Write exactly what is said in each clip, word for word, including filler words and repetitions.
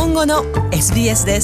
本語の エスビーエス です。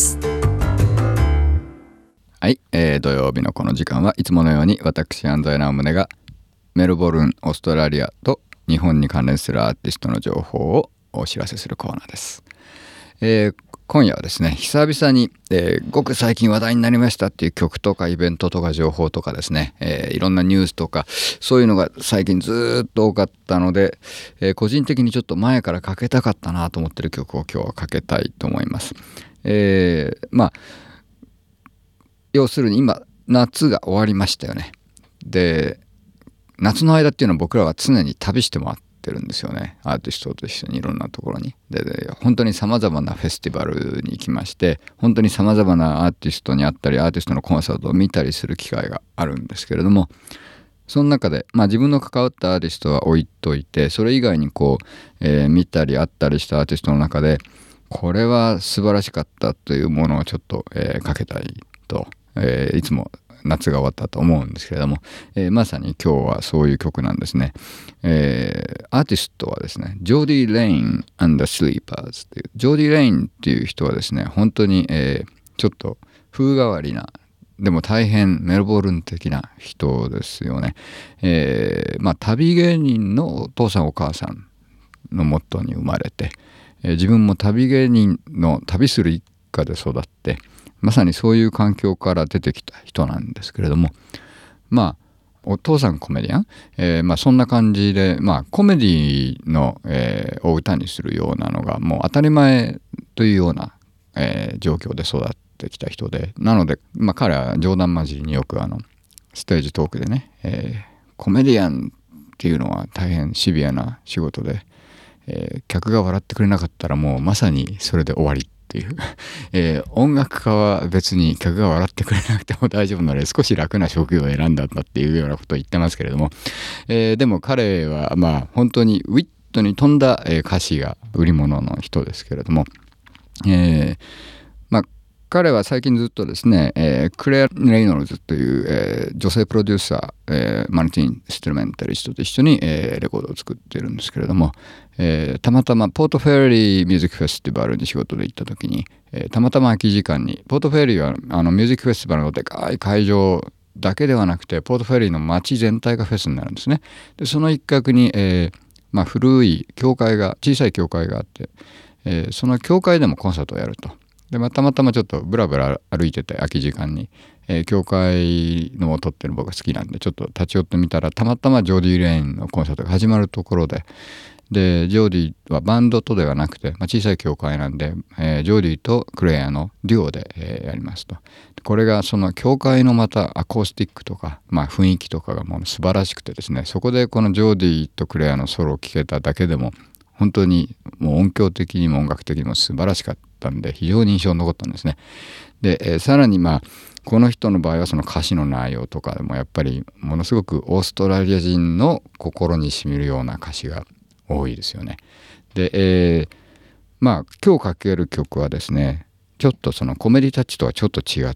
はい、えー、土曜日のこの時間はいつものように私安西直宗がメルボルン、オーストラリアと日本に関連するアーティストの情報をお知らせするコーナーです。えー、今夜はですね、久々に、えー、ごく最近話題になりましたっていう曲とかイベントとか情報とかですね、えー、いろんなニュースとかそういうのが最近ずっと多かったので、えー、個人的にちょっと前からかけたかったなと思ってる曲を今日はかけたいと思います。えー、まあ要するに今夏が終わりましたよね。で夏の間っていうのは僕らは常に旅して回ってるんですよね。アーティストと一緒にいろんなところに。で、で本当にさまざまなフェスティバルに行きまして、本当にさまざまなアーティストに会ったりアーティストのコンサートを見たりする機会があるんですけれども、その中で、まあ、自分の関わったアーティストは置いといて、それ以外にこう、えー見たり会ったりしたアーティストの中でこれは素晴らしかったというものをちょっと、えーかけたいと、えーいつも夏が終わったと思うんですけれども、えーまさに今日はそういう曲なんですね。えーアーティストはですね、ジョーディ・レイン and the Sleepers っていう、ジョーディ・レインっていう人はですね、本当に、えーちょっと風変わりな、でも大変メルボルン的な人ですよね。えーまあ旅芸人のお父さんお母さんのもとに生まれて、えー自分も旅芸人の旅する一家で育って、まさにそういう環境から出てきた人なんですけれども、まあお父さんコメディアン、えーまあ、そんな感じで、まあ、コメディの、えーを歌にするようなのがもう当たり前というような、えー状況で育ってきた人で、なので、まあ、彼は冗談交じりによくあのステージトークでね、えーコメディアンっていうのは大変シビアな仕事で、えー客が笑ってくれなかったらもうまさにそれで終わりっていう、えー音楽家は別に客が笑ってくれなくても大丈夫なので少し楽な職業を選んだんだっていうようなことを言ってますけれども、えーでも彼はまあ本当にウィットに富んだ、えー歌詞が売り物の人ですけれども、えーまあ彼は最近ずっとですね、えークレア・レイノルズという、えー女性プロデューサー、えーマルティン・ストゥルメンタリストと一緒に、えーレコードを作ってるんですけれども、えーたまたまポートフェリーミュージックフェスティバルに仕事で行った時に、えーたまたま空き時間に、ポートフェリーはあのミュージックフェスティバルのでかい会場だけではなくてポートフェリーの街全体がフェスになるんですね。でその一角に、えーまあ、古い教会が小さい教会があって、えーその教会でもコンサートをやると。で、まあ、たまたまちょっとブラブラ歩いてて空き時間に、えー教会のを撮ってる僕が好きなんでちょっと立ち寄ってみたら、たまたまジョーディ・レインのコンサートが始まるところで、でジョーディはバンドとではなくて、まあ、小さい教会なんで、えージョーディとクレアのデュオで、えーやりますと。これがその教会のまたアコースティックとか、まあ、雰囲気とかがもう素晴らしくてですね、そこでこのジョーディとクレアのソロを聴けただけでも本当にもう音響的にも音楽的にも素晴らしかったんで非常に印象に残ったんですね。で、えーさらにまあこの人の場合はその歌詞の内容とかでもやっぱりものすごくオーストラリア人の心にしみるような歌詞が多いですよね。で、えーまあ今日かける曲はですね、ちょっとそのコメディタッチとはちょっと違って、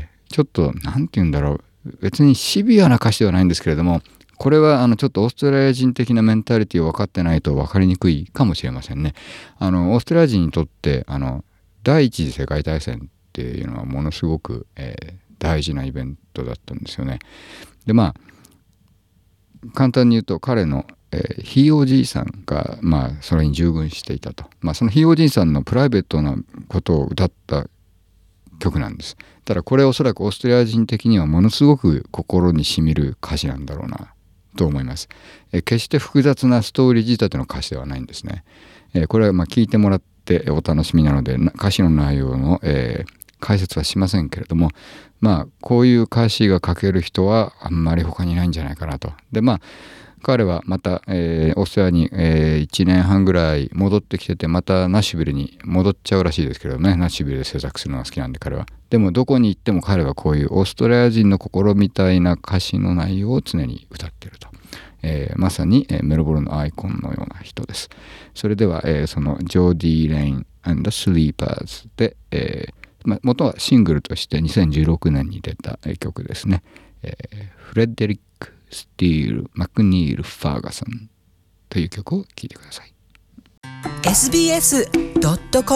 ちょっとなんて言うんだろう、別にシビアな歌詞ではないんですけれども、これはあのちょっとオーストラリア人的なメンタリティを分かってないと分かりにくいかもしれませんね。あのオーストラリア人にとってあの第一次世界大戦っていうのはものすごく、えー大事なイベントだったんですよね。でまあ簡単に言うと彼の、えーひいおじいさんが、まあ、それに従軍していたと、まあ、そのひいおじいさんのプライベートなことを歌った曲なんです。ただこれおそらくオーストラリア人的にはものすごく心にしみる歌詞なんだろうなと思います。えー決して複雑なストーリー仕立ての歌詞ではないんですね。えーこれはまあ聞いてもらってお楽しみなのでな歌詞の内容の、えー解説はしませんけれども、まあこういう歌詞が書ける人はあんまり他にいないんじゃないかなと。でまあ彼はまた、えーオーストラリアに、えーいちねんはんぐらい戻ってきてて、またナッシュビルに戻っちゃうらしいですけどね。ナッシュビルで制作するのが好きなんで彼は。でもどこに行っても彼はこういうオーストラリア人の心みたいな歌詞の内容を常に歌っていると。えーまさに、えーメルボルンのアイコンのような人です。それでは、えーそのジョーディ・レイン and the Sleepers で、えーまあ、元はシングルとしてにせんじゅうろくねんに出た曲ですね。えー、フレデリック・スティール・マクニール・ファーガソンという曲を聴いてください。 エスビーエスドットコム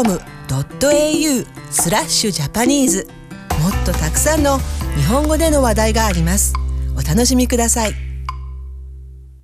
.au スラッシュジャパニーズ。もっとたくさんの日本語での話題があります。お楽しみください。